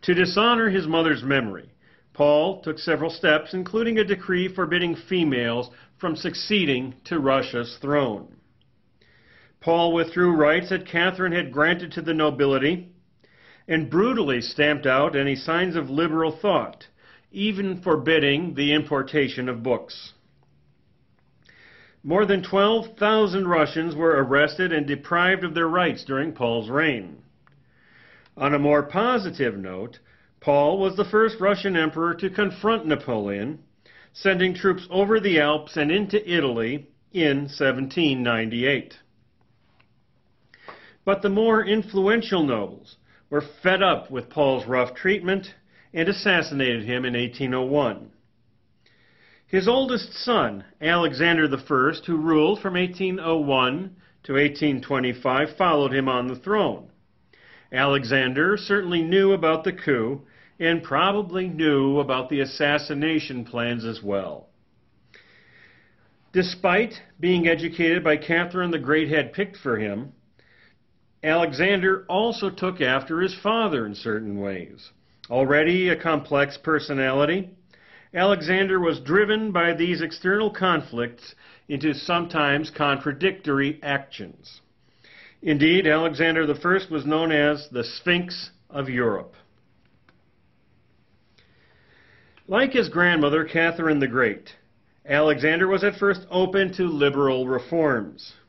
To dishonor his mother's memory, Paul took several steps, including a decree forbidding females from succeeding to Russia's throne. Paul withdrew rights that Catherine had granted to the nobility and brutally stamped out any signs of liberal thought, even forbidding the importation of books. More than 12,000 Russians were arrested and deprived of their rights during Paul's reign. On a more positive note, Paul was the first Russian emperor to confront Napoleon, sending troops over the Alps and into Italy in 1798. But the more influential nobles were fed up with Paul's rough treatment and assassinated him in 1801. His oldest son, Alexander I, who ruled from 1801 to 1825, followed him on the throne. Alexander certainly knew about the coup and probably knew about the assassination plans as well. Despite being educated by Catherine the Great had picked for him, Alexander also took after his father in certain ways. Already a complex personality, Alexander was driven by these external conflicts into sometimes contradictory actions. Indeed, Alexander I was known as the Sphinx of Europe. Like his grandmother, Catherine the Great, Alexander was at first open to liberal reforms.